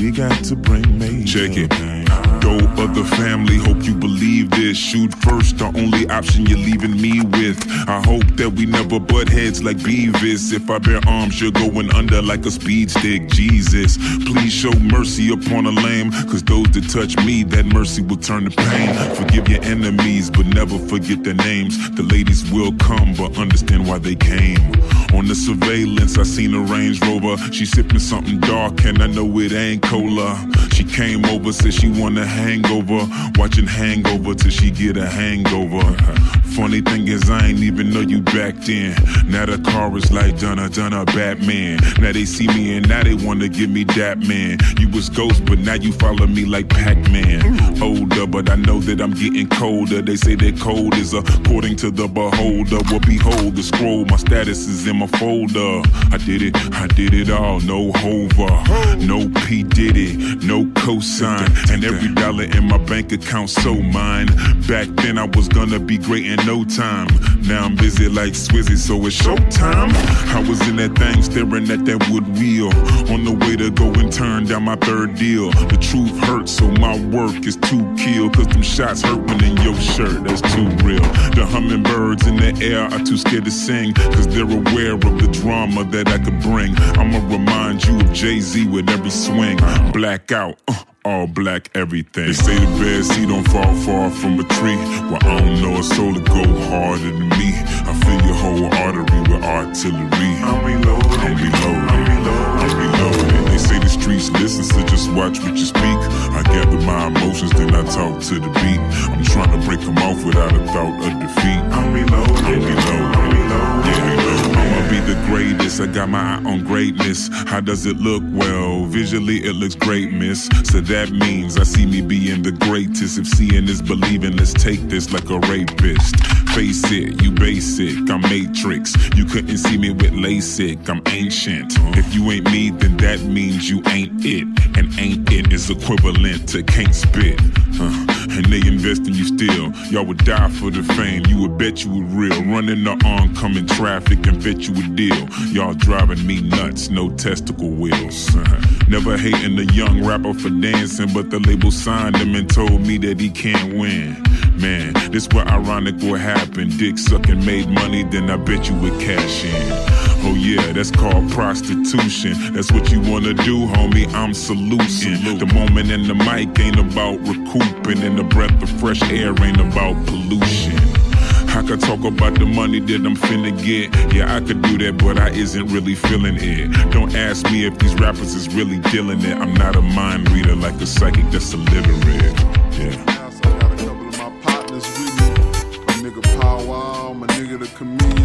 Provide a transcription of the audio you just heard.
we got to bring May. Check it. Go other family, hope you believe this. Shoot first, the only option you're leaving me with. I hope that we never butt heads like Beavis. If I bear arms, you're going under like a speed stick. Jesus, please show mercy upon a lame, cause those that touch me, that mercy will turn to pain. Forgive your enemies, but never forget their names. The ladies will come, but understand why they came. On the surveillance, I seen a Range Rover. She sipping something dark, and I know it ain't cola. She came over, said she want a hangover. Watching Hangover till she get a hangover. Funny thing is, I ain't even know you back then. Now the car is like Donna Batman. Now they see me and now they wanna give me that man. You was Ghost, but now you follow me like Pac-Man. Older, but I know that I'm getting colder. They say that cold is according to the beholder. Well, behold the scroll, my status is in my folder. I did it all, no hover, no P. Diddy, no cosign, and every dollar in my bank account so mine. Back then I was gonna be great in no time. Now I'm busy like Swizzy, so it's showtime. I was in that thing staring at that wood wheel, on the way to go and turn down my third deal. The truth hurts, so my work is to kill, cause them shots hurt when in your shirt, that's too real. The hummingbirds in the air are too scared to sing, cause they're aware of the drama that I could bring. I'ma remind you of Jay-Z with every swing. Blackout, all black everything. They say the bad seed don't fall far from a tree. Well, I don't know a soul to go harder than me. I fill your whole artery with artillery. I'm reloaded. I'm reloaded. I'm reloaded. I'm reloaded. They say the streets listen, so just watch what you speak. I gather my emotions, then I talk to the beat. I'm trying to break them off without a thought of defeat. I'm reloaded. I'm reloaded. I'm reloaded. Yeah, I'ma be the greatest. I got my eye on greatness. How does it look? Well, visually it looks great, miss. So that means I see me being the greatest. If seeing is believing, let's take this like a rapist. Face it, you basic, I'm Matrix. You couldn't see me with LASIK, I'm ancient. If you ain't me, then that means you ain't it. And ain't it is equivalent to can't spit. And they invest in you still. Y'all would die for the fame, you would bet you were real. Running the oncoming traffic and bet you a deal. Y'all driving me nuts, no testicle wheels. Never hating a young rapper for dancing, but the label signed him and told me that he can't win. Man, this what ironic will happen. Dick sucking made money, then I bet you would cash in. Oh yeah, that's called prostitution. That's what you wanna do, homie, I'm saluting. The moment in the mic ain't about recouping, and the breath of fresh air ain't about pollution. I could talk about the money that I'm finna get. Yeah, I could do that, but I isn't really feeling it. Don't ask me if these rappers is really dealing it. I'm not a mind reader like a psychic that's illiterate. Yeah. So I got a couple of my partners with me. My nigga Pow Wow, my nigga the Chameleon.